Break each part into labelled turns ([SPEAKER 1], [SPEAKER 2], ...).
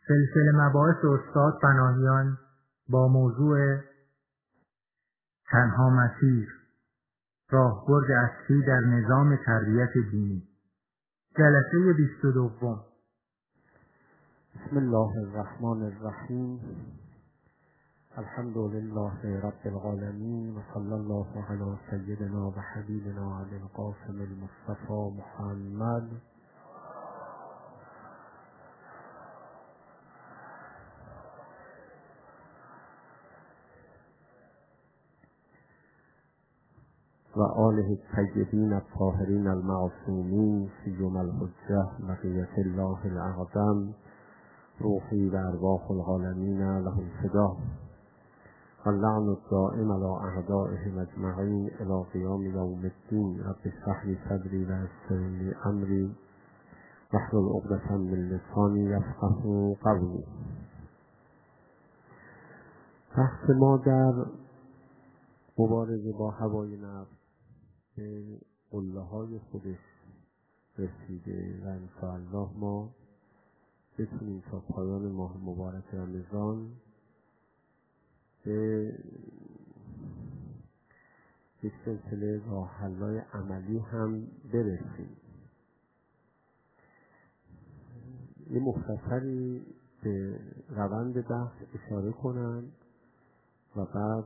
[SPEAKER 1] سلسله مباحث استاد پناهیان با موضوع تنها مسیر، راهبرد اصلی در نظام تربیت دینی، جلسه 22.
[SPEAKER 2] بسم الله الرحمن الرحیم. الحمد لله رب العالمین و صلی الله علی سیدنا و حبیبنا علی القاسم المصطفى محمد و آله الطیبین الطاهرین المعصومین سیما الحجة بقیة الله الاعظم روحی و ارواح العالمین له الفدا و اللعن الدائم علی اعدائهم اجمعین الی قیام یوم الدین. رب اشرح لی صدری و یسر لی امری واحلل عقدة من لسانی یفقهوا قولی. بحث ما در مبارزه با هوای نفس به قله‌های خودش رسیده و انشاءالله ما بتونیم تا پایان ماه مبارک رمضان به یک سلسله راه حل‌های عملی هم برسیم. یه مختصری به روند بحث اشاره کنم و بعد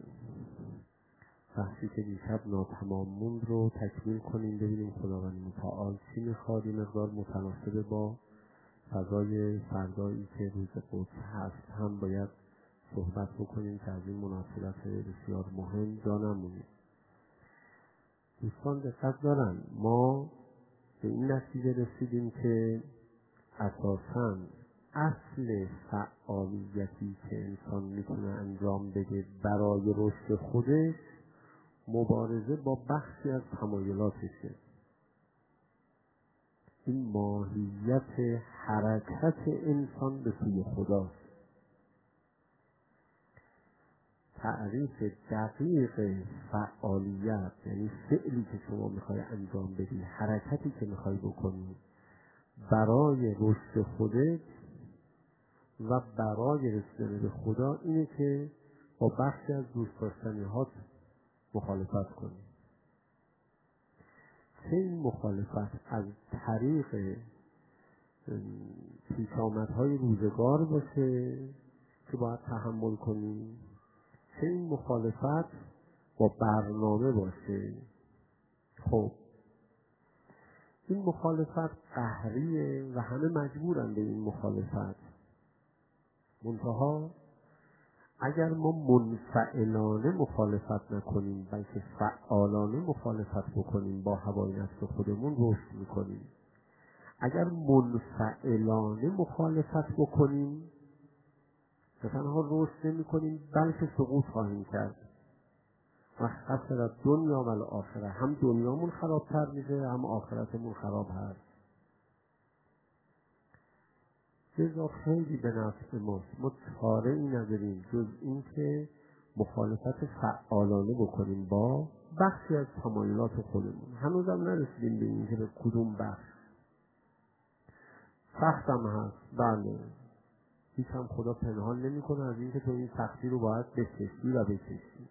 [SPEAKER 2] بحثی که دیشب ناتمام موند رو تکمیل کنیم، ببینیم خداوند متعال چی میخواد. این مقدار متناسب با فضای فردایی که روز قدس هست هم باید صحبت بکنیم که از این مناسبت بسیار مهم جا نمونیم. دوستان دقت دارن، ما به این نتیجه رسیدیم که اساساً اصل فعالیتی که انسان میتونه انجام بده برای رشد خودش مبارزه با بخشی از تمایلاتشه. این ماهیت حرکت انسان به سوی خداست. تعریف دقیق فعالیت یعنی فعلی که شما میخوای انجام بدی، حرکتی که میخوای بکنی برای رشد خودت و برای رسیدن به خدا اینه که با بخشی از دوست داشتنی‌هات مخالفت کنی. چه این مخالفت از طریق پیشامدهای روزگار باشه که باید تحمل کنی، چه این مخالفت با برنامه باشه. خب این مخالفت قهریه و همه مجبورن به این مخالفت. منتها اگر ما منفعلانه مخالفت نکنیم بلکه فعالانه مخالفت بکنیم با هوای نفس خودمون رشد میکنیم. اگر منفعلانه مخالفت بکنیم نه تنها رشد نمیکنیم بلکه سقوط خواهیم کرد و خسر دنیا و آخرت. هم دنیامون خرابتر میشه هم آخرتمون خراب هست. جزا خیلی به نفع ماست. ما چاره ای نداریم جز این که مخالفت فعالانه بکنیم با بخشی از تمایلات خودمون. هنوزم نرسیدیم به این که به کدوم بخش. سختم هست، بله، هیچ هم خدا پنهان نمی کنه از این که تو این سختی رو باید بکشی و بکشی.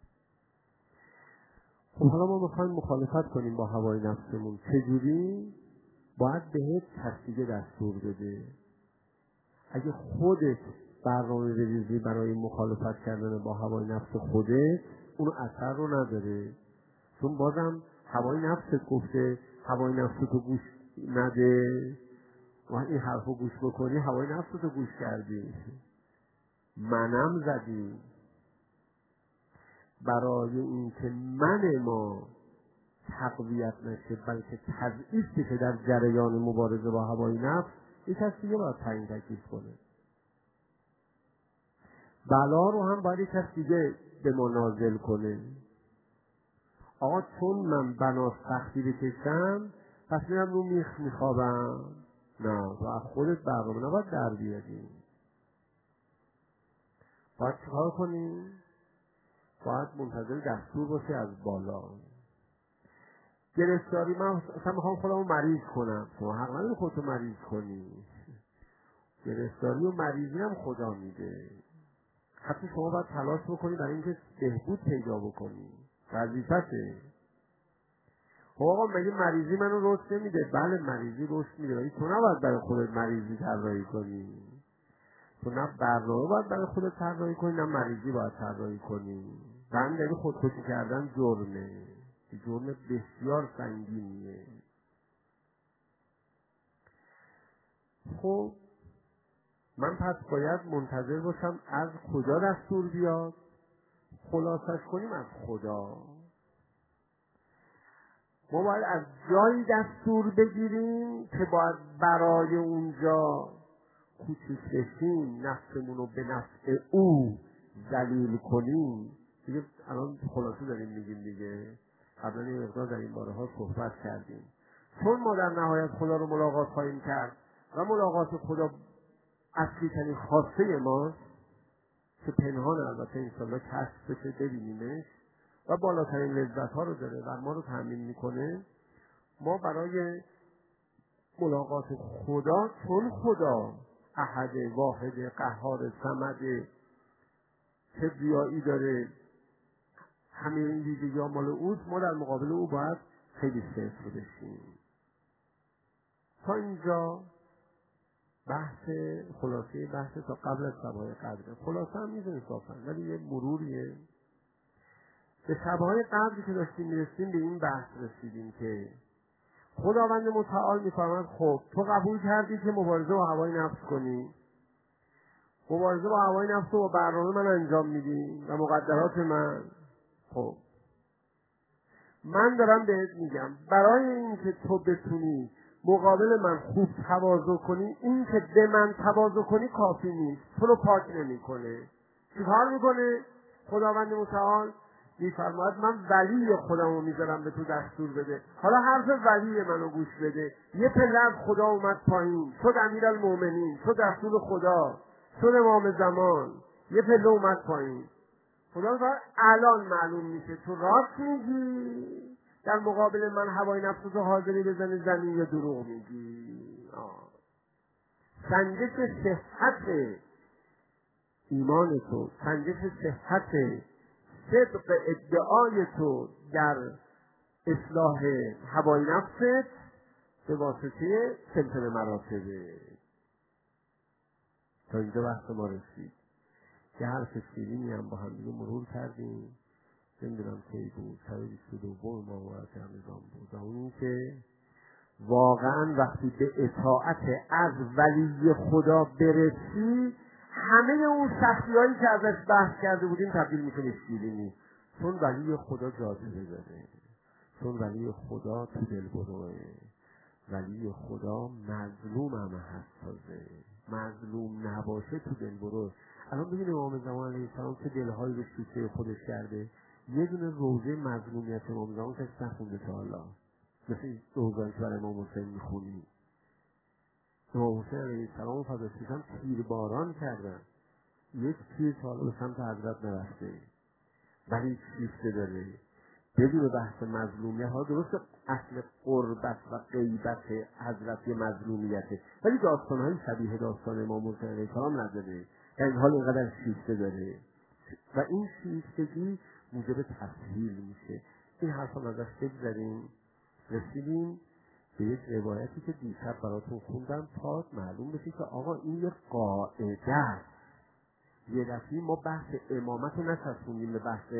[SPEAKER 2] خب حالا ما میخوایم مخالفت کنیم با هوای نفسمون. چجوری؟ باید بهت کسی دیگه دستور بده. اگه خودت برنامه بریزی برای مخالفت کردن با هوای نفس خودت، اون اثر رو نداره، چون بازم هوای نفست گفته هوای نفستو گوش نده و این حرفو گوش بکنی هوای نفستو گوش کردی، منم زدی. برای این که من ما تقویت نشه بلکه تضعیف بشه در جریان مبارزه با هوای نفس، یک کسی دیگه باید تعیین تکلیف کنه. بلا رو هم باید یک کسی دیگه به ما نازل کنه. آقا چون من بنا سختی بکشم پس میرم رو میخ میخوابم. نه، تو از خودت برنامه نباید در بیاری. باید چیکار کنی؟ باید منتظر دستور باشه از بالا. گرفتاری، من اصلا میخوام خودمو مریض کنم. تو حق نداری خودتو مریض کنی. گرفتاری و مریضی هم خدا میده. حتی شما باید تلاش بکنی برای اینکه بهبود پیدا بکنی، وظیفته. خب آقا مگه مریضی منو رشد نمیده؟ بله مریضی رشد میده، ولی تو نباید برای خودت مریضی طراحی کنی. تو نه برنامه باید برای خودت طراحی کنی، نه مریضی باید طراحی کنی. داری خودکشی کردن جرمه، جرم بسیار سنگینیه. خب من پس باید منتظر باشم از کجا دستور بیاد؟ خلاصش کنیم از خدا. ما باید از جایی دستور بگیریم که باید برای اونجا کوچیک بشیم، نفسمون رو به نفع او ذلیل کنیم. دیگه الان خلاصه داریم میگیم دیگه، قبلا یه مقدار در این باره ها صحبت کردیم. چون ما در نهایت خدا رو ملاقات خواهیم کرد و ملاقات خدا اصلی ترین خواسته ماست که پنهان البته انشاءالله کشف بشه ببینیمش و بالاترین لذت ها رو داره و ما رو تأمین میکنه. ما برای ملاقات خدا، چون خدا احد واحد قهار صمد کبریایی داره، همه این ویژگی‌ها مال اوست، ما در مقابل او باید خیلی صفر بشیم. تا اینجا خلاصه بحث تا قبل از شب‌های قدر. خلاصه هم میزنه صافن، ولی یه مروریه. به شب‌های قدری که داشتیم میرسیم به این بحث رسیدیم که خداوند متعال میفرماید خب تو قبول کردی که مبارزه با هوای نفس کنی، مبارزه با هوای نفس رو با برنامه من انجام میدی و مقدرات من. خب من دارم بهت میگم برای اینکه تو بتونی مقابل من خوب تواضع کنی، این که به من تواضع کنی کافی نیست، تو رو پاک نمیکنه. چیکار میکنه خداوند متعال؟ میفرماید من ولی خودم رو میذارم به تو دستور بده. حالا حرف ولی منو گوش بده. یه پله از خدا اومد پایین، شد امیرالمومنین، شد رسول خدا، شد امام زمان، یه پله اومد پایین. خدا میفرماید الان معلوم میشه تو راست میگی در مقابل من هوای نفستو حاضری بزنی زمین یا دروغ میگی. سنجش صحت ایمان تو، سنجش صحت صدق ادعای تو در اصلاح هوای نفست به واسطه سلسله مراتبه. تا اینجا بحث ما رسید. یه حرف شیرینی هم با هم دیگه مرور کردیم، نمیدونم کی بود، 22 ماه رمضان بود، و اون که واقعا وقتی به اطاعت از ولی خدا برسی همه اون سختی‌هایی که ازش بحث کرده بودیم تبدیل میشه به شیرینی. چون ولی خدا جاذبه داره، چون ولی خدا تو دلبروه، ولی خدا مظلوم هم حساسه، مظلوم نباشه تو دلبروه. الان ببینیم امام زمان علیه السلام چه دلهایی رو شیشه خودش کرده. یه دونه روزه مظلومیت امام زمان کسی نخونده تا حالا، مثل روزهایی که برای امام حسین میخونی. امام حسین علیه السلام فضاشیشان تیرباران کردن، یک تیر تا حالا به سمت حضرت نرفته، ولی شیفته داره. بدون بحث مظلومیت ها، درست اصل قربت و غیبت حضرت مظلومیته، ولی داستانهای شبیه داستان امام حسین علیه السلام نداره، در این حال اینقدر شیفته داره و این شیفتگی موجب تسهیل میشه. این حرف هم ازش بگذاریم. رسیدیم به یک روایتی که دیشب براتون خوندم تا معلوم بشه که آقا این یک قاعده است. یه دفعی ما بحث امامت رو نچسبونیم به بحث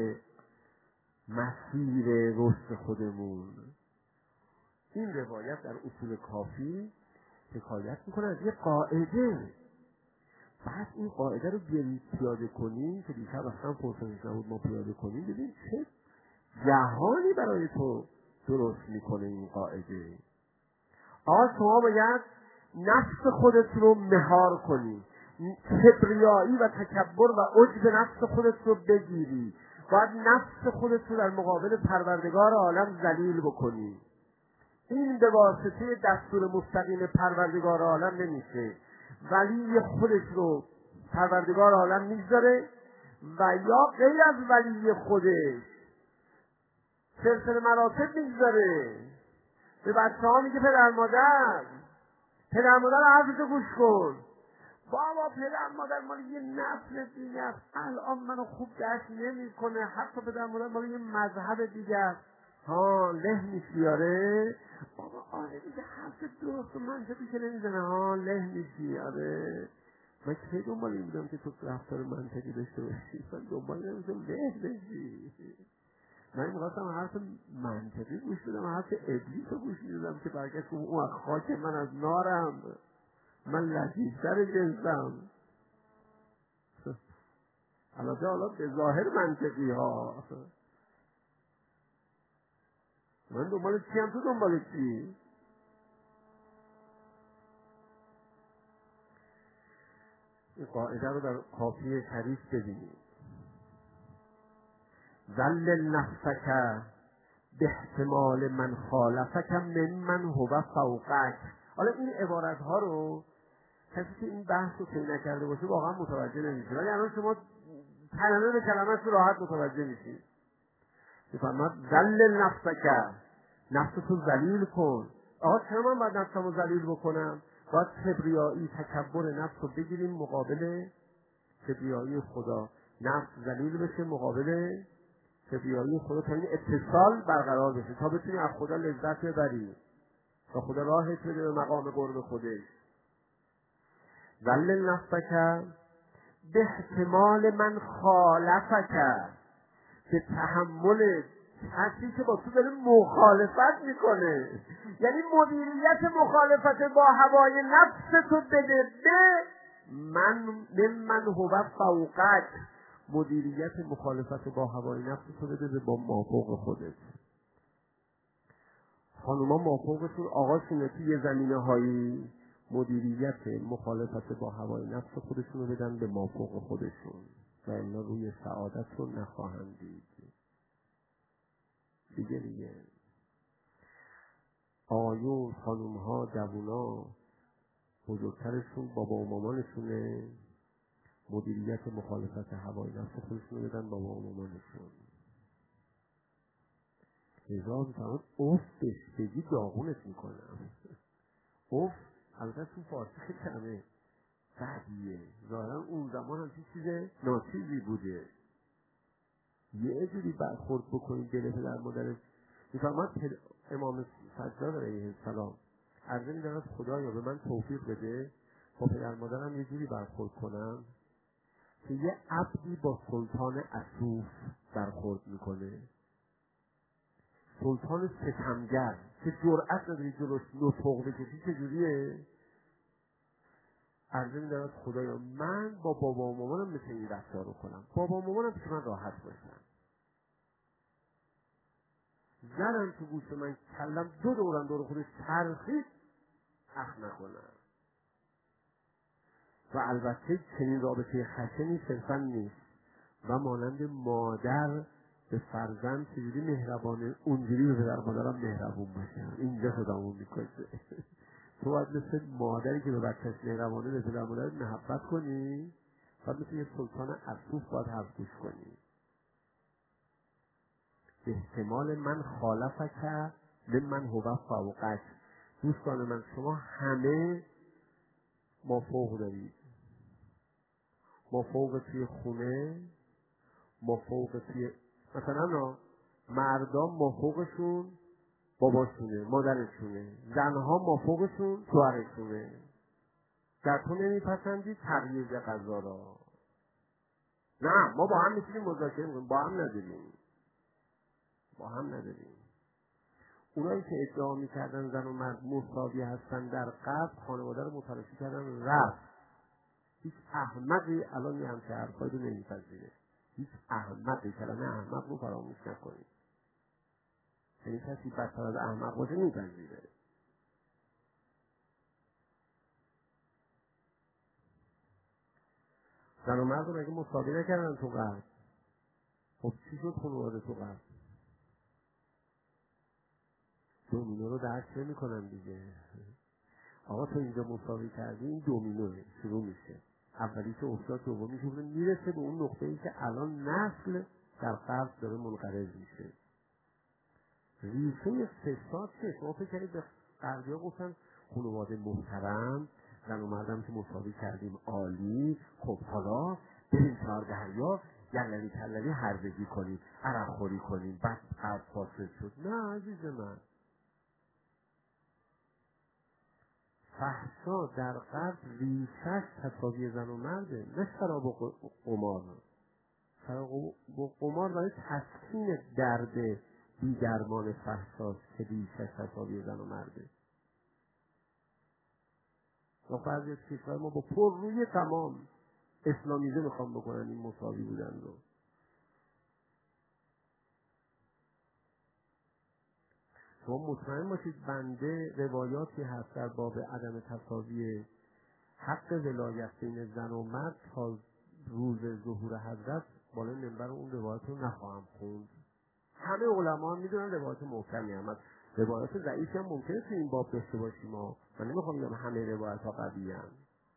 [SPEAKER 2] مسیر رشد خودمون. این روایت در اصول کافی حکایت میکنه از یه قاعده. بعد این قاعده رو پیاده کنیم که دیشب اصلا فرصتش نبود ما پیاده کنیم، ببین چه جهانی برای تو درست میکنه این قاعده. شما باید نفس خودت رو مهار کنی، کبریایی و تکبر و عجب نفس خودت رو بگیری، باید نفس خودت رو در مقابل پروردگار عالم ذلیل بکنی. این به واسطه دستور مستقیم پروردگار عالم نمیشه. ولی خودش رو پروردگار عالم میذاره و یا غیر از ولی خودش سلسله مراتب میذاره. به بچه ها میگه پدر مادر حرفشو گوش کن، بابا پدر مادر مال یه نسل دیگه است، الان منو خوب درک نمیکنه، حتی پدر مادر مال یه مذهب دیگه است. ها له میشی آره بابا، آره دیگه حرف درست و منطقی که نمیزنه. ها له میشی آره. من که دنبال این بودم که تو رفتار منطقی داشته باشی، من دنبال این بودم له بشی. من می‌خواستم حرف منطقی گوش بدم، حرف ابلیس رو گوش میدادم که برگشت اون خاک من از نارم، من لذیذتر جنسم. البته حالا به ظاهر منطقی ها. من دنبال چی هم، تو دنبال چی؟ این قاعده رو در کافی شریف ببینید. ذلل نفسک به احتمال من خالفک من هو فوقک. حالا این عبارت ها رو کسی که این بحث رو طی نکرده باشه واقعا متوجه نمیشه، ولی الان شما کلمه به کلمه رو راحت متوجه میشید. میفرماد ذلل نفسک، نفستو ذلیل کن. آقا چرا من باید نفسمو ذلیل بکنم؟ باید کبریایی تکبر نفس رو بگیریم مقابل کبریایی خدا. نفس ذلیل بشه مقابل کبریایی خدا تا این اتصال برقرار بشه، تا بتونی از خدا لذت ببری، تا خدا راهت بده به مقام قرب خودش. ذلل نفسک به احتمال من خالفک، به تحمل کسی که با تو داره مخالفت میکنه، یعنی مدیریت مخالفت با هوای نفس تو بده به من هو فوقک، مدیریت مخالفت با هوای نفس تو بده به با مافوق خودت. خانوما مافوقشون آقاشونه توی یه زمینه هایی مدیریت مخالفت با هوای نفس خودشون رو بدن به مافوق خودشون و اینا روی سعادت رو نخواهند دید. دیگه آقایون، خانومها، جوونا بزرگترشون بابا و مامانشونه، مدیریت مخالفت هوای نفس خودشون رو بدن بابا و مامانشون. هزار میتوان اوف بهش بگی داغونت میکنم. اوف البته تو فارسی خیلی کلمه بدیه، ظاهرا اون زمان هم چیز ناچیزی بوده. یه جوری برخورد بکنید دل پدر مادرش. میفرماد امام سجاد علیه السلام عرضه می‌دارد خدایا به من توفیق بده با پدر مادرم یه جوری برخورد کنم که یه عبدی با سلطان اسوف برخورد میکنه، سلطان ستمگر که جرأت نداری جلوش نطق بکشی. چجوریه؟ عرضه می‌دارد خدایا من با بابا و مامانم مثل این رفتار رو کنم، بابا و مامانم که من راحت باشن. زدن تو گوش من، کلم دو دورم دور خودش چرخید، اخ نکنم. و البته چنین رابطه خشنی صرفا نیست و مانند مادر به فرزند چجوری مهربانه اونجوری به پدر مادرم مهربون باشه. اینجا خدامون میکشه. تو باید مثل مادری که به بچهش مهربانه به پدر مادرت محبت کنی، باید مثل یه سلطان اسوف باید حرف گوش کنی. به احتمال من خالفک من هو فوقک. دوستان من شما همه مافوق دارید. مافوق توی خونه، مافوق توی مثلا مردان مافوقشون باباشونه مادرشونه، زنها مافوقشون شوهرشونه. در تو نمیپسندی تغییر غذا را، نه ما با هم میتونیم مذاکره کنیم، با هم نداریم. اونایی که ادعا میکردن زن و مرد مساوی هستن در قبل خانواده رو متلاشی کردن رفت. هیچ احمقی الان یه همچه حرفایی رو نمیپذیره. هیچ احمقی، کلمه احمق رو فراموش نکنید. یعنی کسی بدتر از احمق باشه میپذیره. زن و مرد رو مگه مساوی نکردن تو قبل؟ خب چی شد خانواده تو قبل؟ دومینو رو درک نمی کنن دیگه. آقا تو اینجا مساوی کردی، این دومینوه شروع میشه. اولی که افتاد دومی که میرسه به اون نقطه‌ای که الان نسل در قرض داره منقرض میشه. ریشه فساد چه؟ شما فکر کنید به غربی‌ها گفتن خانواده محترم زن و مردم که مساوی کردیم عالی، خب حالا بریم کنار دریا گللی کللی هردگی کنیم، عرق خوری کنیم، بعد قرد فاسد شد. نه عزیز من، فحشا در قلب ریشش تساوی زن و مرده، نه شراب و قمار. شراب و قمار برای تسکین درد بی‌درمان فحشاست که ریشش تساوی زن و مرده. و بعضی از کشور ما با پر روی تمام اسلامیزه میخوام بکنن این مساوی بودن رو. شما مطمئن باشید بنده روایاتی هست در باب عدم تساوی حق ولایت بین زن و مرد تا روز ظهور حضرت بالای منبر اون روایت رو نخواهم خوند. همه علما هم میدونن روایت محکمی هم هست. روایت ضعیفی هم ممکنه تو این باب داشته باشیم. من نمیخوام بگم همه روایت ها قوی هم.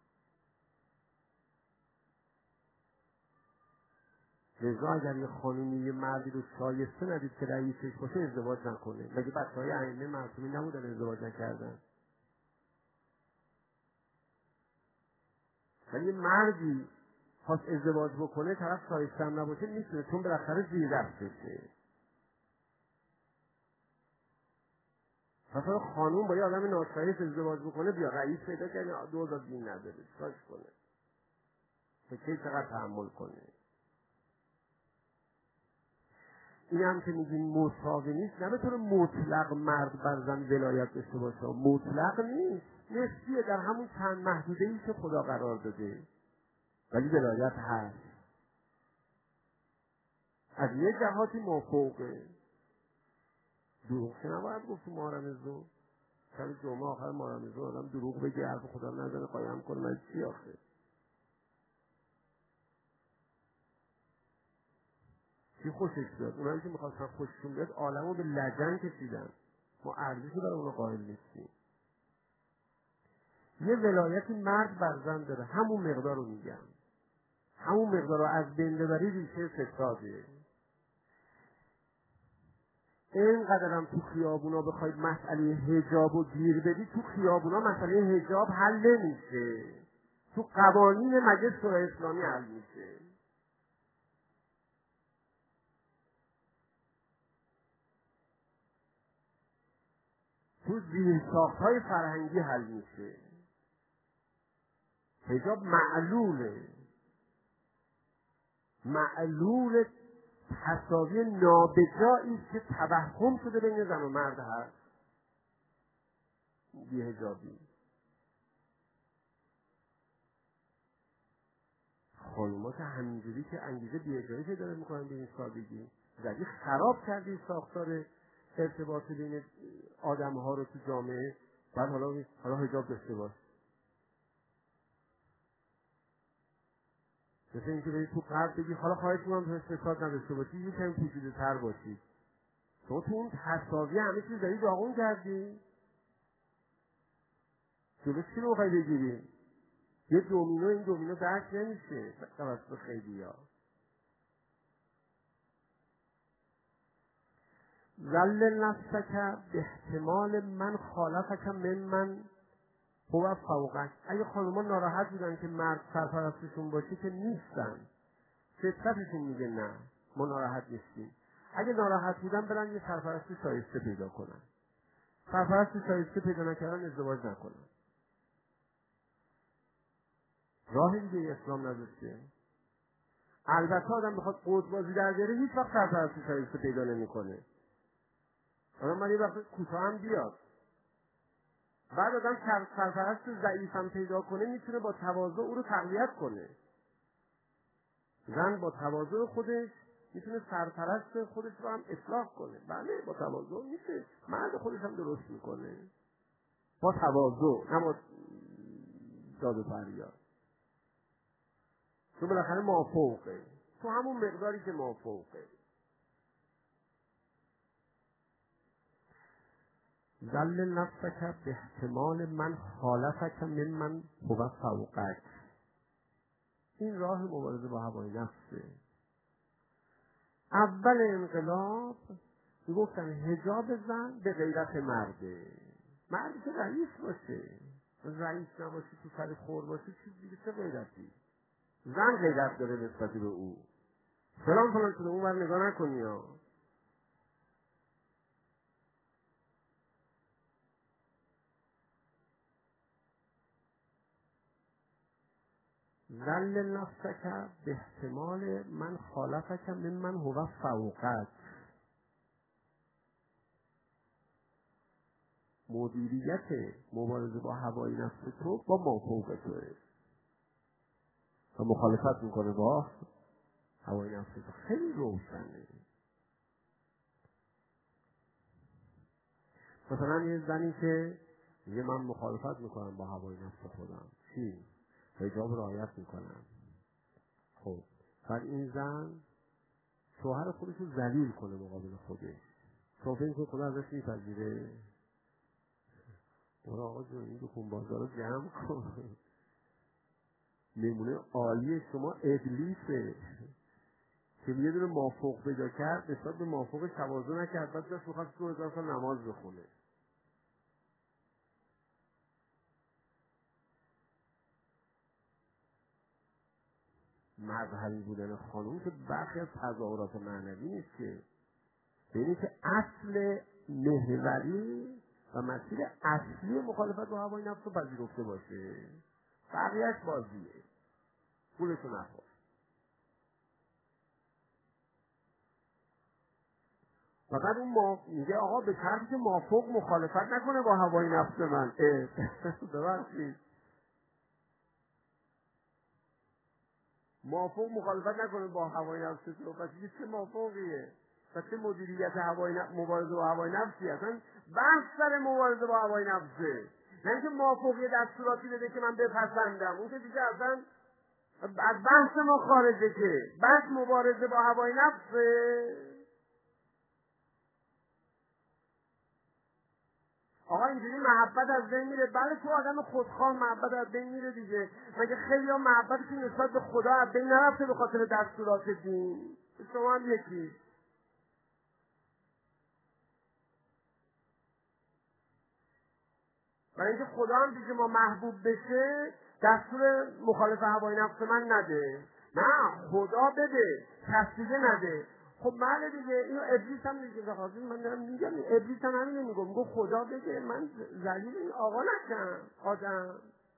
[SPEAKER 2] لذا اگر یه خانومی یه مردی رو شایسته ندید که رئیسش باشه ازدواج نکنه. مگه بچه‌های ائمه معصومین نبودن ازدواج نکردن؟ ولی یه مردی خواست ازدواج بکنه طرف شایسته هم نباشه میتونه، چون بالاخره زیر دستشه. مثلا خانوم با یه آدم ناشایست ازدواج بکنه، بیا رئیس پیدا کنه 2000 دین نداره چیکارش کنه؟ که چقدر تحمل کنه؟ این هم که میگیم مساوی نیست، نه به طور مطلق مرد بر زن ولایت داشته باشه، مطلق نیست، نسبیه، در همون چند محدوده‌ای که خدا قرار داده، ولی ولایت هست. از یه جهاتی مافوقه. دروغ که نباید گفت تو محرم ظهر، شب جمعه آخر محرم ظهر آدم دروغ بگه حرف خدا نزنه قایم کنه، من چی آخه؟ چی خوشش بیاد؟ اونایی که میخواستن خوششون بیاد عالمو به لجن کشیدن. ما ارزشی برای اونو قائل نیستیم. یه ولایتی مرد بر زن داره، همون مقدار رو میگم، همون مقدار رو از بین ببری ریشه فساده. اینقدرم تو خیابونا بخواید مسئله حجاب رو گیر بدی، تو خیابونا مسئله حجاب حل نمیشه، تو قوانین مجلس شورای اسلامی حل میشه. تو زیرساخت‌های فرهنگی حل میشه. حجاب معلول تساوی نابجایی است که توهم شده بین زن و مرد هست. بی حجابی خانوما که همینجوری که انگیزه بی حجابی که داره میکنن به این سادگی، زدی خراب کردی ساختار ارتباط بین آدم ها رو تو جامعه. بعد حالا حجاب داشته باش، مثل اینکه بری تو قرد بگی حالا خواهش می‌کنم فساد نداشته باشی، یه کمی پوشیده تر باشی. تو اون تساوی همه چیز داری داغون کردی. جلو چی رو می‌خوای بگیری؟ یه دومینو، این دومینو درک نمیشه توسط خیلی‌ها. ذل نفسک به احتمال من خالفک من هو فوقک. اگه خانوما ناراحت بودن که مرد سرپرستشون باشه که نیستن، فطرتشون میگه نه ما ناراحت نیستیم. اگه ناراحت بودن برن یه سرپرست شایسته پیدا کنن. سرپرست شایسته پیدا نکردن ازدواج نکنن. راه دیگه اسلام نداشته. البته آدم بخواد قدبازی در بیاره هیچ وقت سرپرست شایسته پیدا نمیکنه. من یه وقت کوتاه هم بیاد، بعد آدم سرپرست ضعیف هم پیدا کنه میتونه با تواضع او رو تقویت کنه. زن با تواضع خودش میتونه سرپرست خودش رو هم اصلاح کنه. بله با تواضع میشه، مرد خودش هم درست میکنه با تواضع، نه با داد و فریاد. تو بالاخره مافوقه، تو همون مقداری که مافوقه. ذل نفسک به احتمال من خالفک من هو فوقک. این راه مبارزه با هوای نفسه. اول انقلاب میگفتن حجاب زن به غیرت مرده، مردی که رئیس باشه، رئیس نباشی تو سر خور باشی چیز دیگه چه غیرتی؟ زن غیرت داره نسبت به او. فلان شده اون بر نگاه نکنی ها. ذل نفسک به احتمال من خالفک ممن هو فوقک. مدیریت مبارزه با هوای نفس تو با مافوق توه و مخالفت میکنه با هوای نفس تو. خیلی روشنه. مثلا یه زنی که میگه من مخالفت میکنم با هوای نفس خودم، چی؟ حجاب رعایت میکنم. خب بعد این زن شوهر خودش رو ذلیل کنه مقابل خودش، شما فکر میکنه خدا ازش میپذیره؟ برو آقا جون این دکون بازار رو جمع کن. نمونه عالی شما ابلیسه که یه دونه مافوق پیدا کرد، نسبت به مافوقش تواضع نکرد، بعد داشت میخواست 2000 سال نماز بخونه. مذهبی بودن خانوم که برخی از تظاهرات معنوی نیست که، یعنی که اصل محوری و مسیر اصلی مخالفت با هوای نفس رو پذیرفته باشه، بقیه‌اش بازیه، پولشو نخور. فقط اون میگه آقا به شرطی که مافوق مخالفت نکنه با هوای نفس من. ببخشید مافوق مخالفت نکنه با هوای نفس تو، پس این چه مافوقیه؟ پس چه مدیریت مبارزه با هوای نفسی؟ اصلا بحث سر مبارزه با هوای نفسه، نه اینکه مافوقی دستوراتی بده که من بپسندم. اون که دیگه اصلا از بحث ما خارجه، که بحث مبارزه با هوای نفسه. آقا اینجوری محبت از بین میره؟ بله تو آدم خودخواه محبت از بین میره دیگه. مگه خیلی ها محبتشون نسبت به خدا از بین نرفته به خاطر دستورات دین؟ شما هم یکی. برای اینکه خدا هم دیگه ما محبوب بشه دستور مخالف هوای نفس من نده. نه خدا بده، کس دیگه نده. خب بله دیگه، اینو ابلیس هم دیگه بخاطر من دارم میگم، ابلیس هم همینو میگه خدا بده من ذلیل این آقا نشم آدم.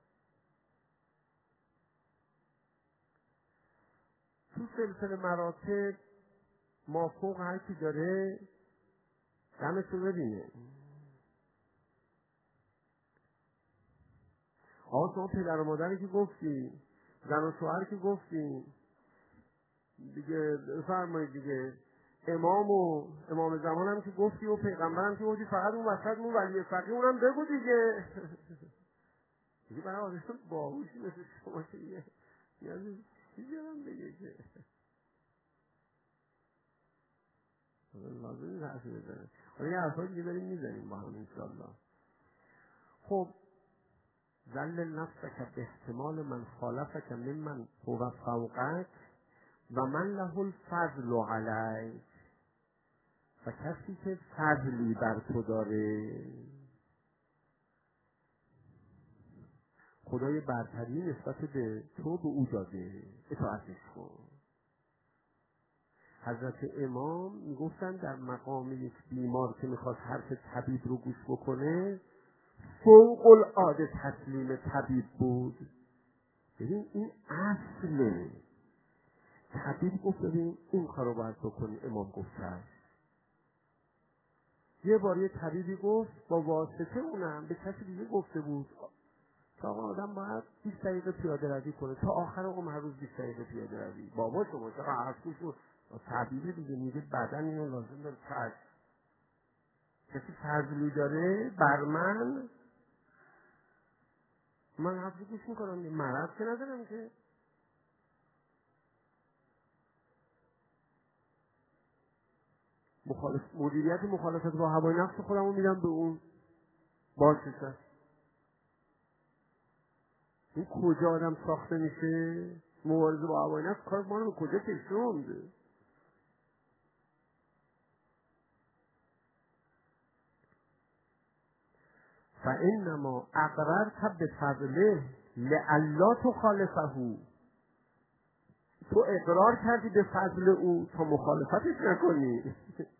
[SPEAKER 2] تو سلسله مراتب مافوق هر کی داره دمشو ببینه. آقا شما پدر و مادری که گفتی، زن و شوهر که گفتی دیگه، فرمایید دیگه، امام زمان هم که گفتی و پیغمبر هم که گفتی، فقط اون وسط اون ولی فقیه اونم بگو دیگه. دیگه برای آدم باهوشی مثل شما که دیگه چیزی هم بگه که لازم نیست حرفی بزنه. حالا یه حرفایی دیگه داریم میزنیم با هم انشاءالله. خب ذل نفسک به احتمال من خالفک ممن هو فوقک و من له الفضل علیک. و کسی که فضلی بر تو داره، خدای برتری نسبت به تو به او داده، اطاعتش کن. حضرت امام میگفتن در مقام یک بیمار که میخواست حرف طبیب رو گوش بکنه فوق العاده تسلیم طبیب بود. ببین این اصله. طبیب گفت ببین این کارو باید بکنی، امام گفت کرد. یه بار یه طبیبی گفت با واسطه اونم به کسی دیگه گفته بود که آقا آدم باید 20 دقیقه پیاده روی کنه تا آخر عمر هر روز 20 دقیقه پیاده روی. بابا شما چقدر حرفش بود. طبیبی دیگه میگه بدن اینو لازم داره. کسی فضلی داره بر من حرفی گوش میکنم، مرض که ندارم که. مدیریت مخالفت با هوای نفس خودمو میدم به اون باشه. این کجا آدم ساخته میشه؟ مبارزه با هوای نفس کار ما رو به کجا کشوند؟ فانما اقررت بفضله لئلا تخالفه. تو اقرار کردی به فضل او تا مخالفتش نکنی.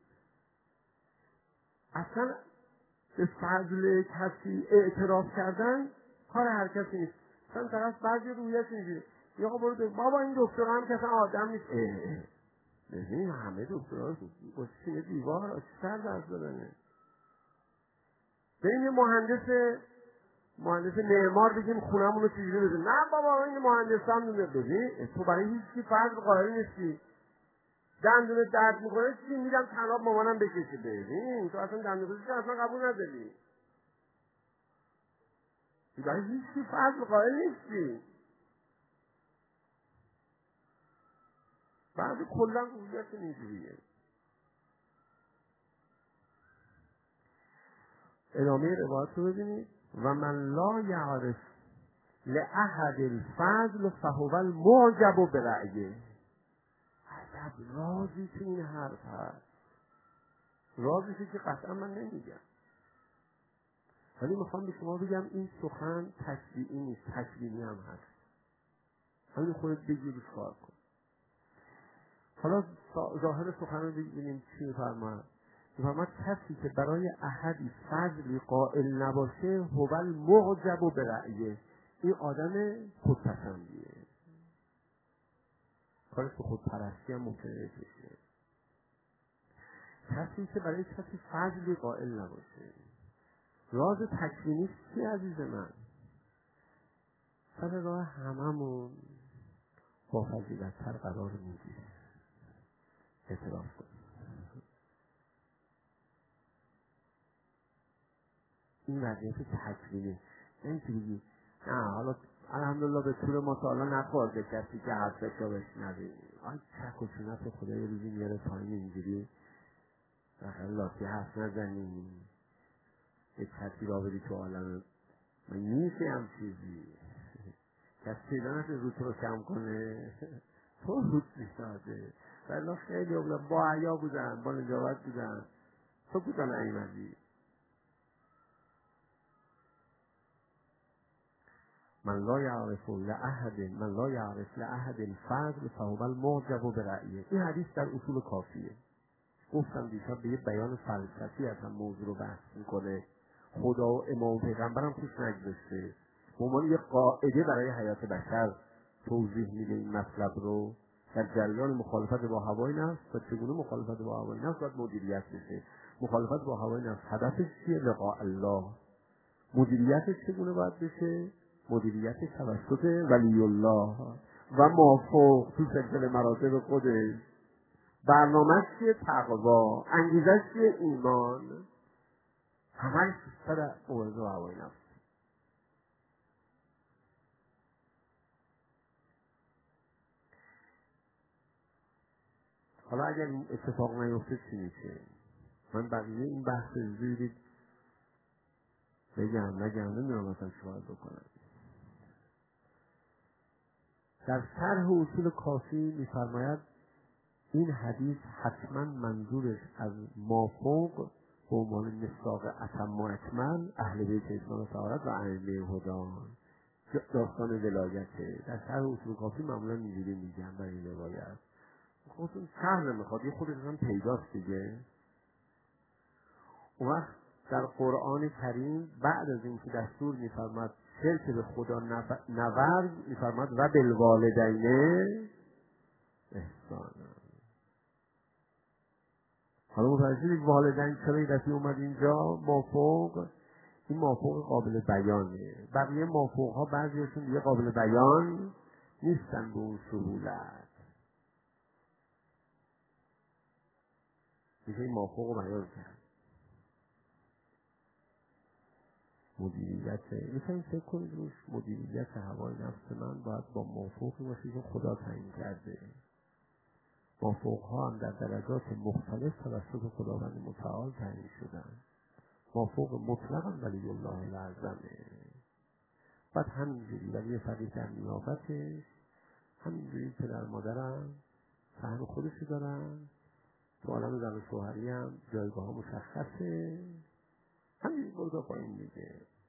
[SPEAKER 2] اصلا به فضل کسی اعتراف کردن کار هر کسی نیست. مثلا طرف بعضی رویش اینجوری یا برو بابا این دکتر هم کسی آدم نیست. ببین همه دکترها با سینه دیوار سر درد دارنه. ببین یه مهندس معمار بگیم خونمون رو چجوری بده. نه بابا این مهندس هم نمیده. ببین تو برای هیچ کی فضل قائل نیستی. دندون درد میکنه چی میدم طناب مامانم بکشه. ببین تو اصلا دندون کشی اصلا قبول نداری. برای هیچ کی فضل قائل نیستی. بعد کلا رویت اینجوریه. ادامه روایت رو ببینید. و من لا یعرف لأحد الفضل فهو المعجب برأیه. عجب رازی تو این حرف هست. رازی که قطعا من نمیگم، ولی میخوام به شما بگم این سخن تشریعی نیست، تکوینی هم هست. همین خودت بگیری کار کن. حالا ظاهر سخن رو ببینیم چی میفرماید. میفرماید کسی که برای احدی فضلی قائل نباشه هو المعجب برأیه. این آدم خودپسندیه. کارش به خودپرستی هم ممکنه بشه. کسی که برای کسی فضلی قائل نباشه. راز تکوینی چی عزیز من؟ سر راه هممون با فضیلت‌تر قرار میگیره. اعتراف کن. این وضعیت تکوینی. این که بگی نه حالا الحمدلله به طور ما تا حالا نخورده کسی که حرفش رو بشنوی. آی چک و چونت خدا یه روزی میاره پایین اینجوری بخیر لاتی حرف نزنی. یه کسی را بدی تو عالم من نیستی هم چیزی کسی پیدا نشه رو تو رو کم کنه. تو روز میشاده ولی خیلی با حیا بودن، با نجابت بودن. تو بودن ایمدی. من لا یعرف لأحد الفضل فهو المعجب برأیه. این حدیث در اصول کافیه. گفتم دیشب به یه بیان فلسفی اصلا موضوع رو بحث میکنه. خدا و امام و پیغمبرم توش نگذاشته. به عنوان یه قاعده برای حیات بشر توضیح میده این مطلب رو. در جریان مخالفت با هوای نفس و چگونه مخالفت با هوای نفس باید مدیریت بشه. مخالفت با هوای نفس هدفش چیه؟ لقاء الله. مدیریتش چگونه باید بشه؟ مدیریتش توسط ولی الله و موافق تو سلسله مراتب خودش. برنامه‌اش چیه؟ تقوا. انگیزش چیه؟ ایمان. همش سر مبارزه با هوای نفس. حالا اگر این اتفاق نیفته چی میشه؟ من بقیه این بحث زیرید بگم نمیدونم مثلا چی باید بکنم. در شرح اصول کافی میفرماید این حدیث حتما منظورش از مافوق به عنوان مصداق اتم و اکمل اهل بیت اسلام سعادت و ائمه هدی داستان ولایته. در شرح اصول کافی معمولا اینجوری میگن در این روایت. خودتون شرح نمیخواد، یه خودتون هم پیداست دیگه. اون وقت در قرآن کریم بعد از اینکه دستور میفرماد شرک به خدا نورز، میفرماد و بالوالدین احسانا. حالا متوجه والدین چرا این دفعه اومد اینجا مافوق؟ این مافوق قابل بیانه. بقیه مافوق ها بعضیشون دیگه قابل بیان نیستن به اون سهولت. میشه این مافوق رو بیان کرد. مدیریت مثلا فکر کنید روش مدیریت هوای نفس من باید با مافوقی باشه که خدا تعیین کرده. مافوق‌ها هم در درجات مختلف توسط خداوند متعال تعیین شدن. مافوق مطلق هم ولی الله الاعظمه. بعد همینجوری ولی یه فقیه در نیافتش همینجوری پدر مادرم سهم خودشو دارن. تو عالم زن و شوهری هم جایگاه ها مشخصه. همین برده پایین میگه.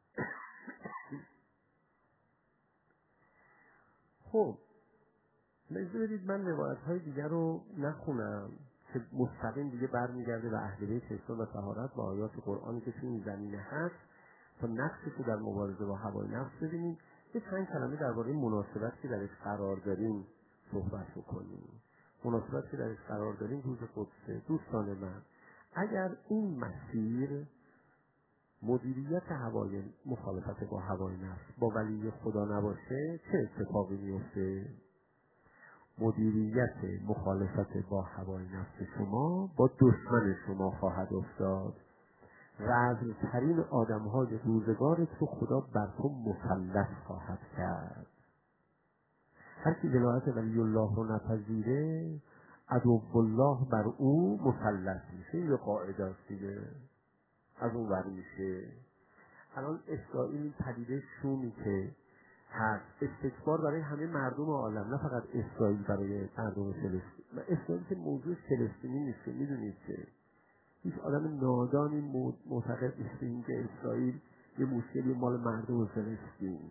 [SPEAKER 2] خب اجازه بدید من روایت‌های دیگر رو نخونم که مستقیم دیگه برمیگرده به اهل بیت اسلام و طهارت و آیات قرآنی که تو این زمینه هست تا نقشش رو در مبارزه با هوای نفس ببینیم. یه چند کلمه درباره مناسبت که درش قرار داریم صحبت بکنیم. مناسبت که درش قرار داریم روز قدسه. دوستان من، اگر این مسیر مدیریت هوای مخالفت با هوای نفس با ولی خدا نباشه چه اتفاقی میفته؟ مدیریت مخالفت با هوای نفس شما با دشمن شما خواهد افتاد. رذل‌ترین آدم‌های روزگارت رو خدا بر تو مسلط خواهد کرد. هر کی ولایت ولی الله رو نپذیره عدو الله بر او مسلط میشه. یه قاعده است دیگه، از اون ور میشه. الان اسرائیل پدیده شومی که هست استکبار برای همه مردم عالم، نه فقط اسرائیل برای مردم فلسطین. اسرائیل که موضوع فلسطینی نیست، میدونید که هیچ آدم نادانی معتقد نیست این که اسرائیل یه مشکلی مال مردم فلسطین.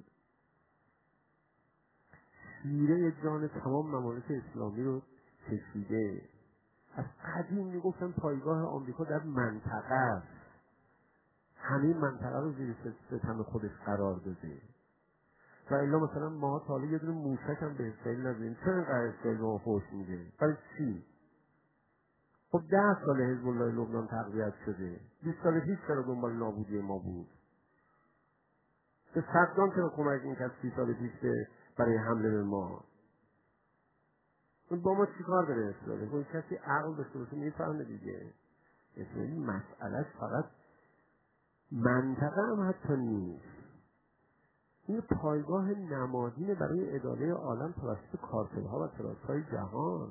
[SPEAKER 2] شیره جان تمام ممالک اسلامی رو کشیده. از قدیم میگفتن پایگاه آمریکا در منطقه است، همه منطقه رو زیر ستم خودش قرار داده. و الا مثلا ما تا حالا یه دونه موشک هم به اسرائیل ندادیم. چرا اینقدر اسرائیل رو فوش میده؟ برای چی؟ خب 10 سال حزب الله لبنان تقویت شده، 20 سال پیش چرا دنبال نابودی ما بود؟ به صدام چرا کمک میکرد 30 سال پیش برای حمله به ما؟ با ما چی کار داره اسرائیل؟ اون کسی عقل داشته باشه میفهمه دیگه. اسرائیل مسئلهش فقط منطقه هم حتی نیست، این پایگاه نمادینه برای اداره عالم توسط کارتل‌ها و تراست‌های جهان.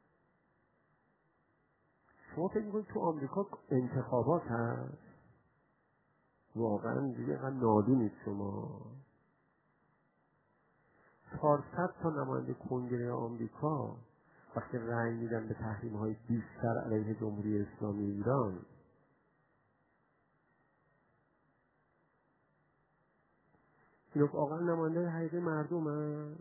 [SPEAKER 2] شما فکر می‌کنید تو آمریکا انتخابات هست؟ واقعا دیگه اینقدر نادونید شما. 400 تا نماینده کنگره آمریکا وقتی رأی میدن به تحریم‌های بیشتر علیه جمهوری اسلامی ایران، اینا واقعا نماینده حقیقی مردم هست؟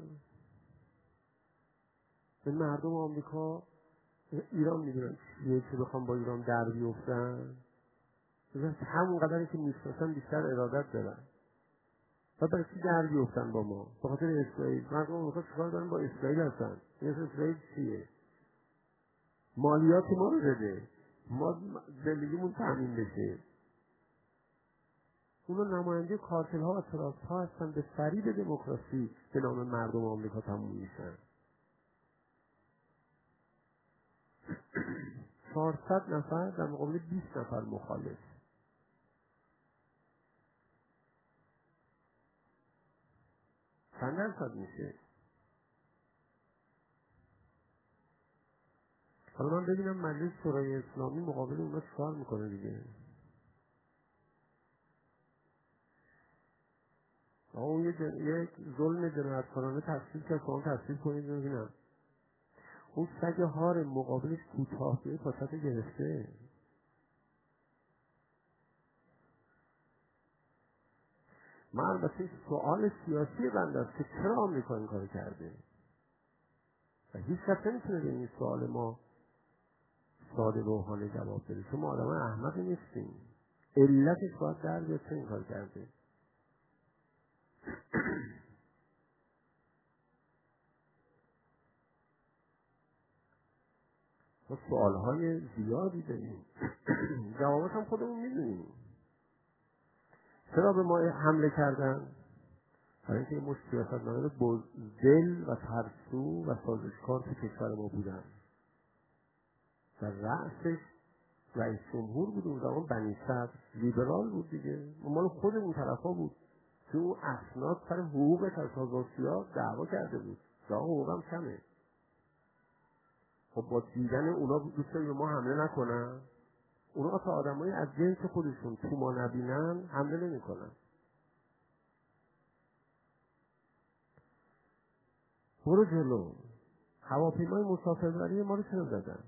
[SPEAKER 2] این مردم آمریکا ایران میدونن چیه که بخوام با ایران در بیفتن؟ همون قدری که میشناسن بیشتر ارادت دارن و برای چی در بیفتن با ما؟ به خاطر اسرائیل. مردم آمریکا چیکار دارن با اسرائیل هستن؟ اسرائیل چیه؟ مالیات ما رو بده، ما زندگیمون تامین بشه. اونا نماینده کارتل ها و تراست ها هستن، به فریب دموکراسی به نام مردم آمریکا تموم میشن. 400 نفر در مقابل 20 نفر مخالف. چند درصد میشه؟ حالا من ببینم مجلس شورای اسلامی مقابل اونا چیکار میکنه دیگه. اون یک ظلم جنایتکارانه تفصیل که شما تفصیل کنید ببینم. اون سگ هار مقابلش کوتاه به پاست گرفته. من البته سوال سیاسی بنده است که چرا آمریکا این کار کرده و هیچ کس نمیتونه به این سوال ما ساده روحانه جواب بده. شما آدم احمقی نیستین. علتش باید در بیاد چرا این کار کرده. ما سوالهای زیادی داریم، جوابش هم خودمون میدونیم. چرا به ما حمله کردن؟ برای اینکه این مشت سیاستمدار بزدل و ترسو و سازشکار تو کشور ما بودن. در رأسش رئیس جمهور بود اون زمان بنی صدر، لیبرال بود دیگه، مال خود اون طرفا بود. تو اون اسناد سر حقوقش از سازمان‌ها دعوا کرده بود. دعوا حقوقم کمه. خب با دیدن اونا دوست داری به ما حمله نکنن؟ اونا تا آدمایی از جنس خودشون تو ما نبینن حمله نمی‌کنن. برو جلو. هواپیمای مسافربری ما رو چرا زدن؟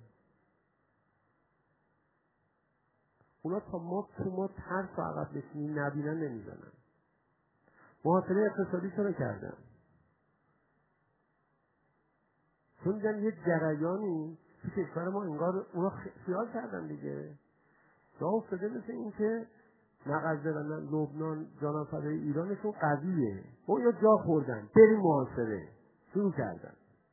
[SPEAKER 2] اونا تا ما تو ما ترس و عقب نشینی نبینن نمیزنن. محاصره اقتصادی چرا کردن؟ چون دیدن یه جریانی تو کشور ما انگار اونا خیال کردن دیگه. جا افتاده مثل این که مغزه و لبنان جانفرای ایرانشون قویه، با یا جا خوردن بریم محاصره شروع کردن.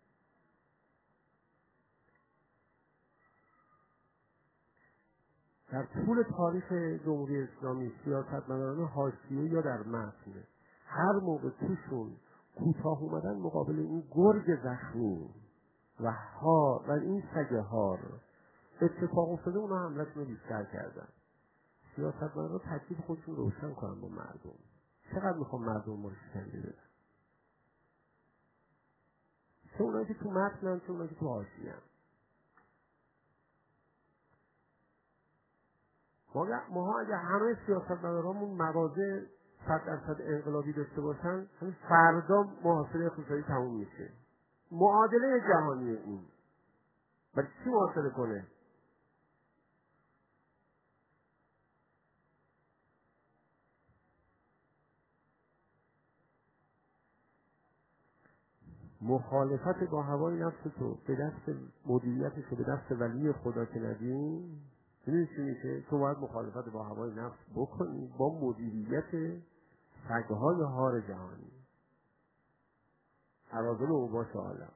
[SPEAKER 2] در طول تاریخ جمهوری اسلامی سیاستمداران حاشیه یا در متن هر موقع توشون کوتاه اومدن مقابل این گرگ زخمی و این سگ هار اتفاق افتاده، اونا حملتون رو بیشتر کردن. سیاستمداران تکلیف خودشون روشن کنن با مردم. چقدر میخوام مردم ما رو شکنجه بدن؟ چه اونایی که تو متنن چه اونایی که تو حاشیه‌ان. ما اگه همه سیاستمدارامون مواضع 100% انقلابی داشته باشن، همین فردا محاصره اقتصادی تموم میشه. معادله جهانی این برای چی محاصره کنه؟ مخالفت با هوای نفس تو به دست مدیریتش به دست ولی خدا که ندیم، میدونی چی میشه؟ تو باید مخالفت با هوای نفس بکنی با مدیریت سگهای هار جهانی، اراذل و اوباش عالم.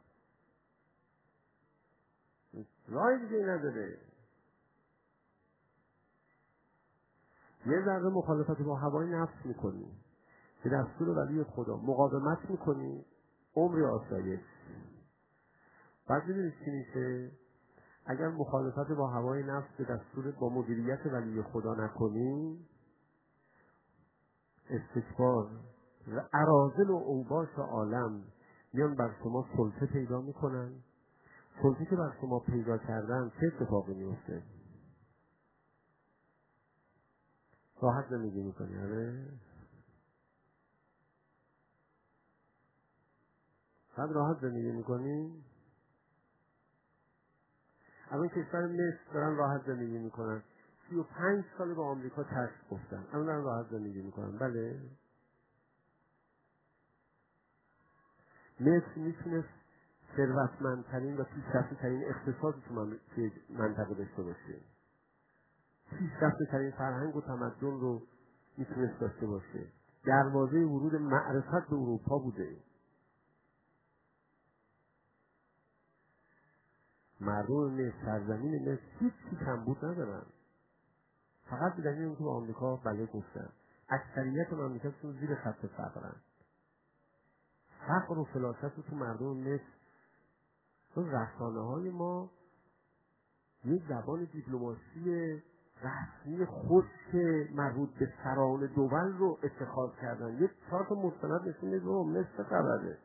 [SPEAKER 2] راه دیگه نداره. یه ذره مخالفت با هوای نفس میکنی، به دستور ولی خدا مقاومت میکنی، عمر آسایش. بعد میدونی چی میشه؟ اگر مخالفت با هوای نفس به دستور با مدیریت ولی خدا نکنی، استکبار و اراذل و اوباش عالم میان بر شما سلطه پیدا میکنن. سلطه که بر شما پیدا کردن چه اتفاقی میفته؟ راحت زندگی میکنی. آره بعد راحت زندگی میکنی. الان کشور مصر دارن راحت زندگی میکنن. 35 سال به آمریکا ترس گفتن، الان دارن راحت زندگی میکنن. بله مصر میتونست ثروتمندترین و پیشرفته‌ترین اقتصاد تو منطقه داشته باشه، پیشرفته‌ترین فرهنگ و تمدن رو میتونست داشته باشه، دروازه ورود معرفت به اروپا بوده. مردم سرزمین مصر هیچی کمبود ندارن، فقط به دلیل اینکه به آمریکا بله گفتن. اکثریت مملکتشون زیر خط فقرن. فقر و فلاست رو تو مردم مصر، چون رسانه‌های ما یک زبان دیپلماسی رسمی خشک مربوط به سران دول رو اتخاذ کردن. یک 4 تا مستند نشون میده مصر چه خبره،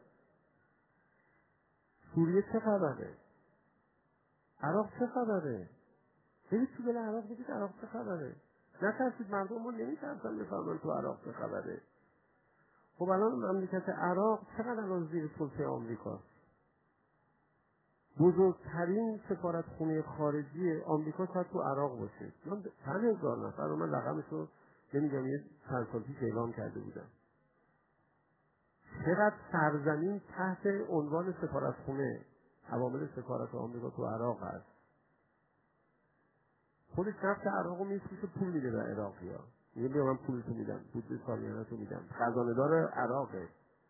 [SPEAKER 2] سوریه چه خبره، عراق چه خبره. برید تو دل عراق بگید عراق چه خبره. نترسید، مردم ما نمیترسن بفهمن تو عراق چه خبره. خب الان مملکت عراق چقدر الان زیر سلطه آمریکاست؟ بزرگترین سفارتخونه خارجی آمریکا شاید تو عراق باشه. من 5000 نفر رو من رقمش رو نمیگم، یه چند سال پیش اعلام کرده بودم. چقدر سرزمین تحت عنوان سفارتخونه عوامل سفارت آمریکا تو عراق هست. خودش نفت عراق رو میفروشه، پول میده به عراقی‌ها. میگه بیا من پولتو میدم، بودجه سالیانه‌تو میدم. خزانه‌دار عراقه.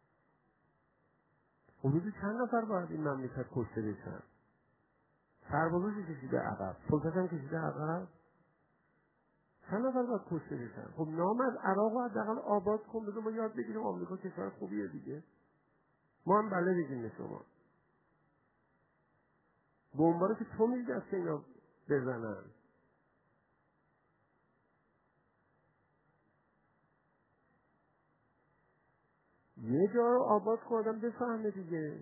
[SPEAKER 2] حدودی چند نفر باید این مملکت کشته بشن؟ سربازاش کشیده عقب، سلطه‌ش هم کشیده عقب. چند نفر باید کشته بشن؟ خب نام از عراق رو حداقل آباد کن، بذار ما یاد بگیریم آمریکا کشور خوبیه دیگه. ما هم بله بگیم به شما. بمبا رو که تو میدی دست اینا بزنن. یه جا رو آباد کردم بفهمه دیگه.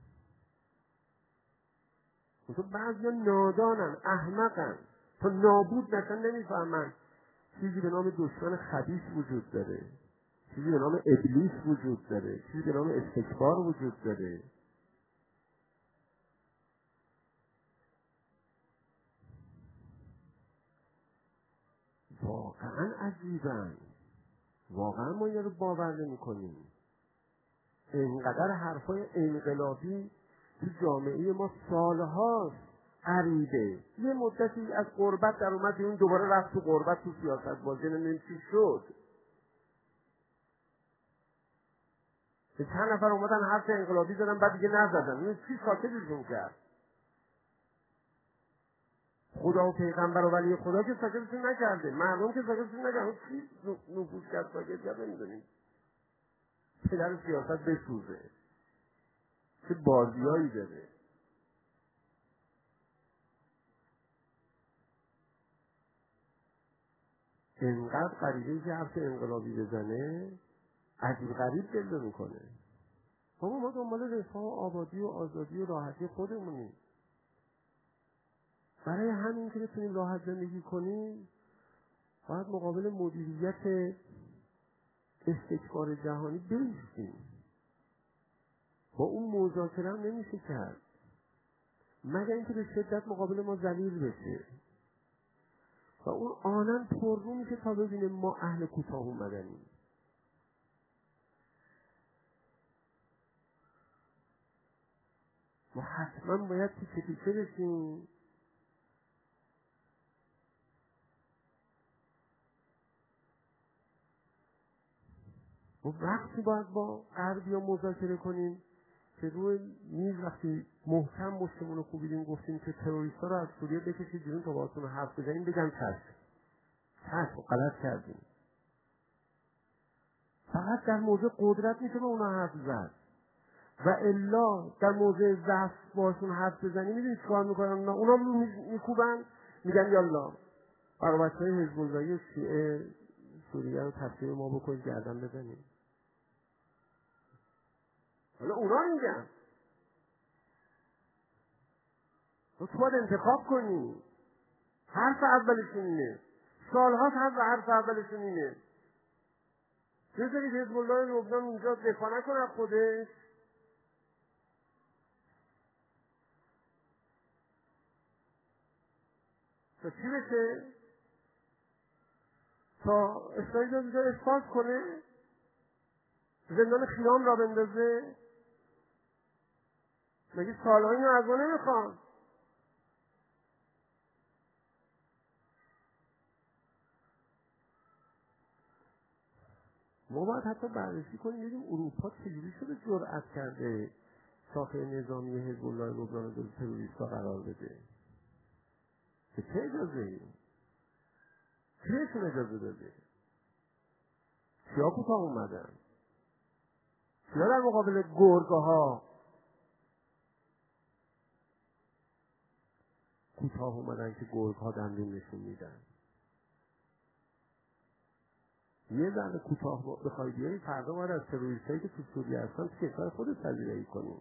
[SPEAKER 2] تو بعضی نادانن، احمقن، تا نابود نشن نمیفهمن چیزی به نام دشمن خبیث وجود داره، چیزی به نام ابلیس وجود داره، چیزی به نام استکبار وجود داره. واقعا عجیبن. واقعا ما اینا رو باور نمی‌کنیم. اینقدر حرفای انقلابی تو جامعه ما سالهاست عریده. یه مدتی از غربت در اومد بیرون، دوباره رفت تو غربت، تو سیاست بازی، نمیدونیم چی شد. چند نفر اومدن حرف انقلابی زدن بعد دیگه نزدن. این چی ساکتشون کرد؟ خدا و پیغمبر و ولی خدا که ساکتشون نکرده، مردم که ساکتشون نکرده. چی نفوذ کرد ساکت کرد نمیدونیم. پدر سیاست بسوزه، چه بازیایی داره. اینقدر غریبه که حرف انقلابی بزنه عجیب غریب دل میکنه. بابا ما دنبال رفاه و آبادی و آزادی و راحتی خودمونیم. برای همین که بتونیم راحت زندگی کنیم باید مقابل مدیریت استکبار جهانی بایستیم. با اون مذاکره هم نمیشه کرد مگر اینکه به شدت مقابل ما ذلیل بشه و اون آنن پررو میشه تا ببینه ما اهل کوتاه اومدنیم. ما حتما باید تیکه تیکه بشیم. ما وقتی باید با غربی‌ها مذاکره کنیم که روی میز وقتی محکم مشتمون رو کوبیدیم گفتیم که تروریست‌ها رو از سوریه بکشید بیرون تا باهاتون حرف بزنیم، بگن چشم غلط کردیم. فقط در موضع قدرت میشه با اونا حرف زد و الا در موضع ضعف باشون حرف بزنی میدونی چیکار میکنن؟ اونا میکوبن، میگن یالا برای بچه‌های حزب اللهی و شیعه سوریه رو تسلیم ما بکنید گردن بزنیم. حالا اونا میگن تو باید انتخاب کنی. حرف اولشون اینه، سالها حرف اولشون اینه. بذارید حزب الله لبنان اونجا دفاع نکنه از خودش، تا چی بشه؟ تا اسرائیل اونجا اسفاز کنه، زندان خیام را بندازه. مگه سالها اینو از ما نمیخوان؟ ما باید حتی بررسی کنیم ببینیم اروپا چجوری شده جرأت کرده شاخه نظامی حزب الله لبنان رو جزو تروریست‌ها قرار بده. به چه اجازه‌ای؟ کی بهشون اجازه داده؟ کیا کوتاه اومدن؟ کیا در مقابل گرگ‌ها کوتاه اومدن که گرگ‌ها دندون نشون میدن؟ یه ذره کوتاه بخوای بیاری فردا باید از تروریستایی که تو سوریه هستن تو کشور خودت پذیرایی کنی.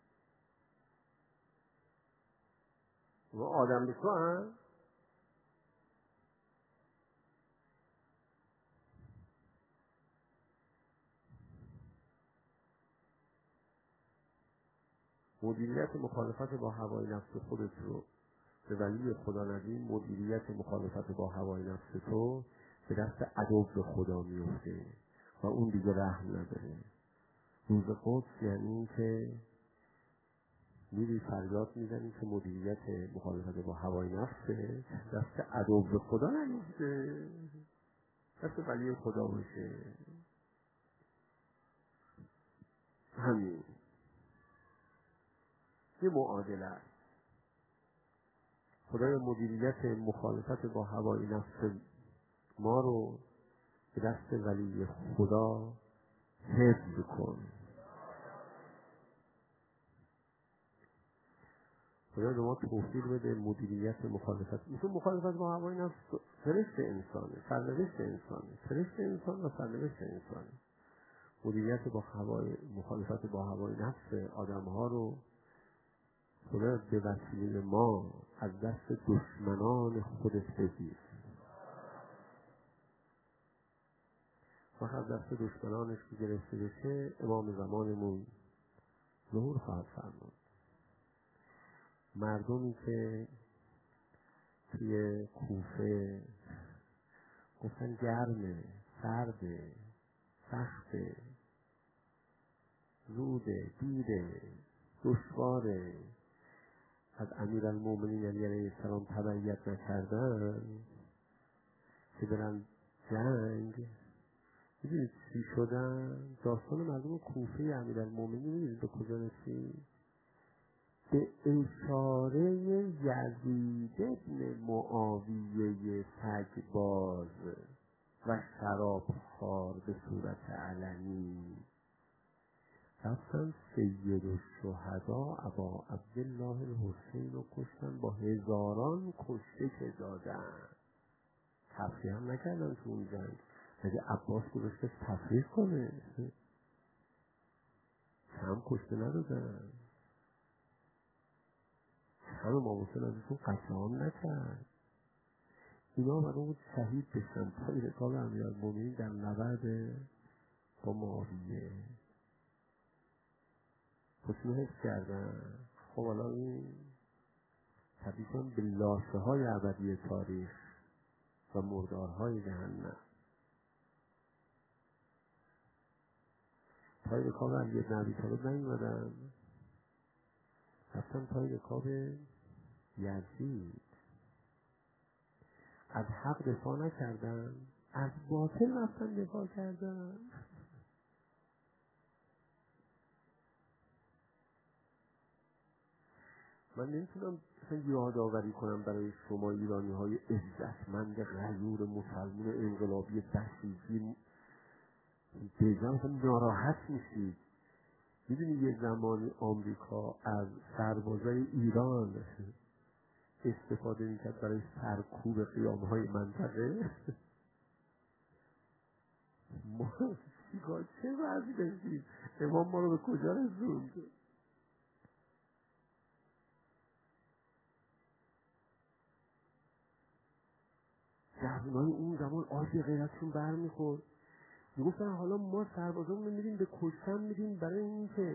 [SPEAKER 2] و آدم به تو هم مدیریت مخالفت با هوای نفس خودت رو به ولی خدا ندی. مدیریت مخالفت با هوای نفس تو به دست عدو خدا میفته و اون دیگه رحم نداره. روز قدس یعنی که میری فریاد میزنی که مدیریت مخالفت با هوای نفس دست عدو خدا نمیفته، دست ولی خدا باشه. همین یه معادله است. خدای مدیریت مخالفت با هوای نفس ما رو به دست ولی خدا حفظ کن. خدا به ما توفیق بده مدیریت مخالفت. مثل مخالفت با هوای نفس فرشت انسانه، سرنوشت انسانه، فرشت انسان و سرنوشت انسانه. مدیریت با مخالفت با هوای نفس آدم ها رو خدا به وسیله ما از دست دشمنان خودت بگیر. وقت از دست دشمنانش که گرفته بشه امام زمانمون ظهور خواهد فرمود. مردمی که توی کوفه گفتن گرمه، سرده، سخته، روده، دیره، دشواره. از امیرالمومنین علیه السلام تبعیت نکردن که برن جنگ. میدونید چی شدن؟ داستان مردم کوفه امیرالمومنین میدونید به کجا رسید؟ به اشاره یزید ابن معاویه سگباز و شرابخوار به صورت علنی رفتن سید الشهدا ابا عبدالله الحسین رو کشتن، با هزاران کشته که دادن. تفریح هم نکردن تو اون جنگ. مگه عباس گذاشته تفریح کنه؟ کم کشته ندادن، کم امام حسین ازشون قتل عام نکرد. اینا برای اون شهید بشن پای رکاب امیرالمومنین در نبرد با معاویه. خودشون حفظ کردن. خب حالا این تبدیل کن به لاشه های ابدی تاریخ و مردارهای جهنم. پای رکاب علی بن ابی طالب نیومدن، رفتن پای رکاب یزید. از حق دفاع نکردن، از باطل رفتن دفاع کردن. من نمیتونم یادآوری کنم برای شما ایرانی های عزتمند غیور مسلمان انقلابی بسیجی بگم مثلا ناراحت میشید. میدونی یه زمانی آمریکا از سربازای ایران استفاده میکرد برای سرکوب قیامهای منطقه. ما چه وضعی داشتیم؟ امام ما رو به کجا رسوند؟ جوانای اون زمان آب غیرتشون برمیخورد، میگفتن حالا ما سربازامون میریم به کشتن میریم برای اینکه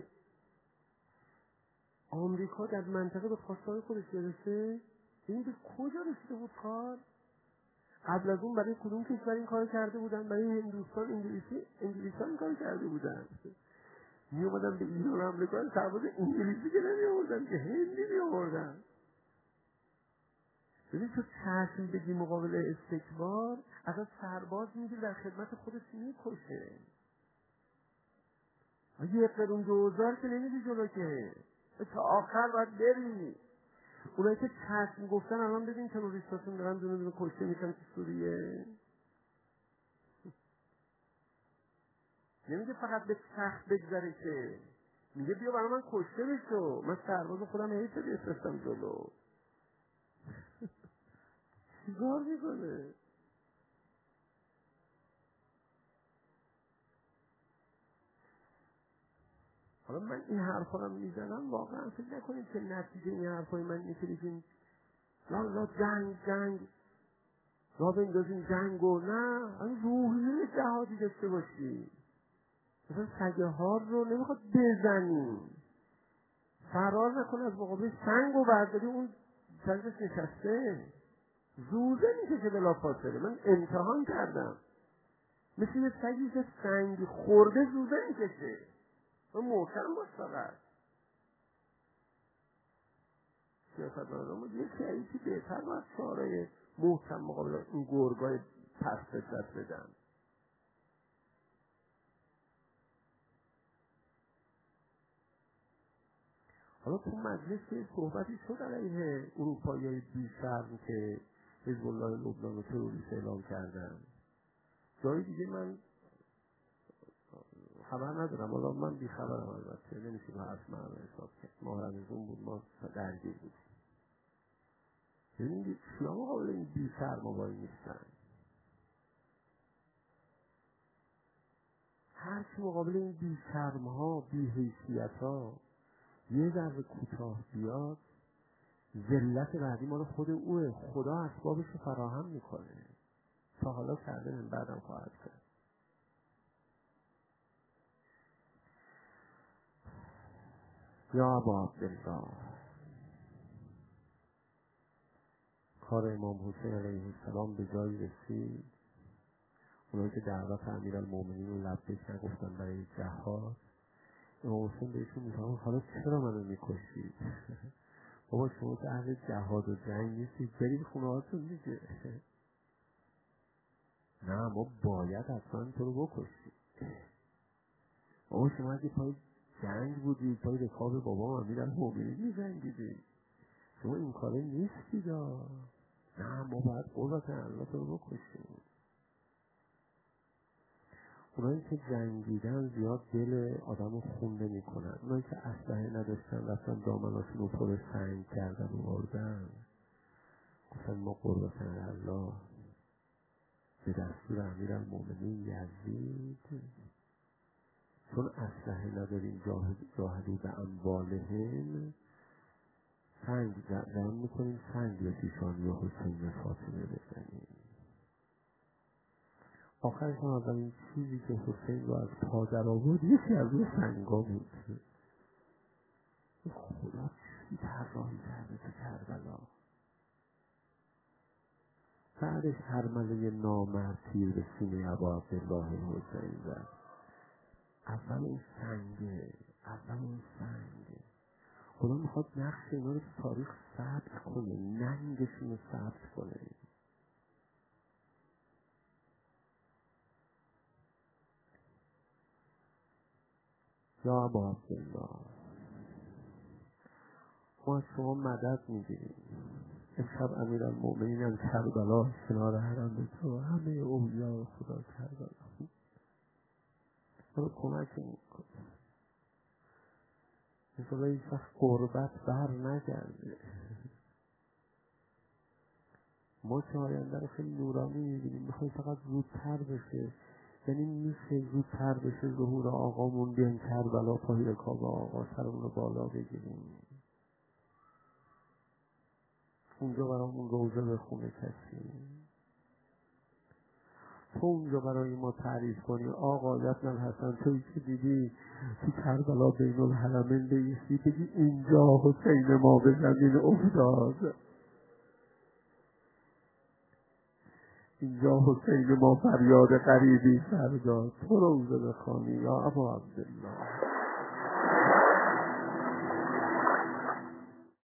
[SPEAKER 2] آمریکا در منطقه به خواستار خودش برسه. این به کجا رسیده بود کار؟ قبل از اون برای کدوم کشور این کار کرده بودن؟ برای هندوستان، انگلیسان این کار کرده بودن. می اومدن به ایران حمله کنن، سرباز انگلیسی که نمی آوردن که هندی می آوردن. ببین تو چشم بگی مقابل استکبار، اصلا سرباز میگه در خدمت خودش میکشه. یه قرون 2000 که نمیدی جلو که تا آخر باید بری. اونایی که چشم گفتن الان ببین تروریستاشون دارن دونه دونه کشته میشن تو سوریه. نمیگه فقط به چرخ بگذره که، میگه بیا برای من کشته بشو، من سرباز خودم حیث بیستم جلو. چیکار میکنه؟ حالا من این حرفا رو میزنم واقعا فکر نکنید که نتیجه این حرفای من اینه که بگیم لا جنگ را بندازیم جنگو. نه، این روحیه جهادی داشته باشی. مثلا سگه ها رو نمیخواد بزنیم، فرار نکنه از مقابل سنگ و برداری اون سنگش نشسته زوزه میکشه بلا فاصله. من امتحان کردم، مثل یه سگی که سنگ خورده زوزه میکشه. من محکم باش فقط. سیاست مردم یکی ایتی بهتر باید شعارهای محکم مقابل این گرگای پس دست بدن. حالا تو مجلس که صحبتی شد علیه اروپایی بی‌شرم که حزب الله لبنان رو تروریست اعلام کردن. جای دیگه من خبر ندارم، حالا من بی خبرم، البته نمیشه با حرف من حساب کرد. ما رمزون بود، ما درگیر بودیم. ببینید کیا مقابل این بی‌شرم وای نیستن. هر کی مقابل این بی‌شرم ها، بی‌حیثیت ها یه ذره کوتاه بیاد، ذلت بعدی مال خود اوه. خدا اسبابش رو فراهم میکنه. تا حالا کرده، من بعدم خواهد کرد. یا ابا عبدالله، کار امام حسین علیه السلام به جایی رسید. اونایی که دعوت امیرالمومنین رو لبیک نگفتن برای جهاد، امام حسین بهشون میفرمود حالا چرا منو میکشید؟ بابا شما که اهل جهاد و جنگ نیستید، برید خونه هاتون دیگه. نه ما باید حتما تو رو بکشید. بابا شما اگه پای جنگ بودید، پای رکاب بابا امیرالمومنین می‌جنگیدید، شما این کاره نیستید. نه ما باید قوت الله تو رو بکشیم. اونایی که جنگیدن زیاد دل آدم رو خون نمی کنن. اونایی که اسلحه نداشتن رفتن دامناشون رو پر سنگ کردن و بردن، گفتن ما قوت الله به دستور امیرالمومنین یزید، چون اسلحه نداریم جاهدوا باموالهم، سنگ جمع میکنیم، سنگ به پیشانی یا حسین فاطمه بزنیم. آخرش هم اولین چیزی که حسین رو از پا در آورد یکی از اون سنگا بود. خدا چی طراحی کرده تو کربلا. بعدش هرمله نامرد تیر به سینه ابا عبدالله حسین زد. اول اون سنگه. خدا میخواد نقش اینا رو تو تاریخ ثبت کنه، ننگشون رو ثبت کنه. یا ابا عبدالله ما از شما مدد میگیریم. امشب امیرالمومنین هم کربلا کنار حرم تو، همه اولیاء خدا کربلا رو کمک میکن. مثلا این وقت قربت بر نگرده. ما که آینده رو خیلی نورانی میبینیم، میخوایم فقط زودتر بشه. یعنی میشه زودتر بشه ظهور آقامون، بیان کربلا پای رکاب آقا سرمون رو بالا بگیریم، اونجا برامون روزه بخونه کسی، تو اونجا برای ما تعریف کنی آقا یبن الحسن توی که دیدی تو کربلا بین الحرمین بیستی، بگی اینجا حسین ما به زمین افتاد، اینجا حسین ما فریاد غریبی سر داد. تو روزه بخوانی یا ابا عبدالله.